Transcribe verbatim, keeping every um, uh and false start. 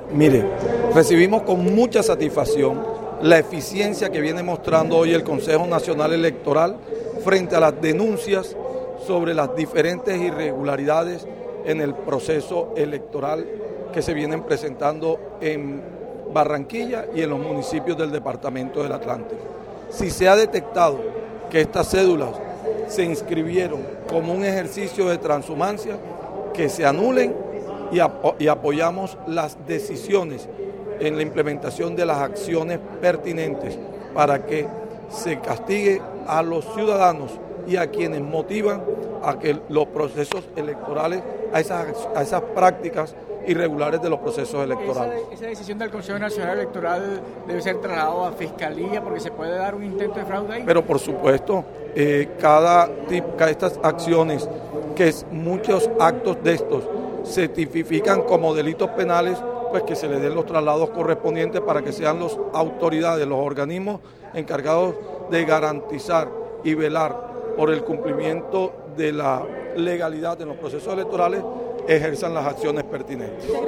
Mire, recibimos con mucha satisfacción la eficiencia que viene mostrando hoy el Consejo Nacional Electoral frente a las denuncias sobre las diferentes irregularidades en el proceso electoral que se vienen presentando en Barranquilla y en los municipios del departamento del Atlántico. Si se ha detectado que estas cédulas se inscribieron como un ejercicio de transhumancia, que se anulen y, apo- y apoyamos las decisiones en la implementación de las acciones pertinentes para que se castigue a los ciudadanos y a quienes motivan a que los procesos electorales, a esas, a esas prácticas irregulares de los procesos electorales. Esa, esa decisión del Consejo Nacional Electoral debe ser trasladada a Fiscalía porque se puede dar un intento de fraude ahí. Pero por supuesto, eh, cada tipo, cada estas acciones, que es, muchos actos de estos se tipifican como delitos penales, pues que se les den los traslados correspondientes para que sean las autoridades, los organismos encargados de garantizar y velar por el cumplimiento de la legalidad en los procesos electorales, ejerzan las acciones pertinentes.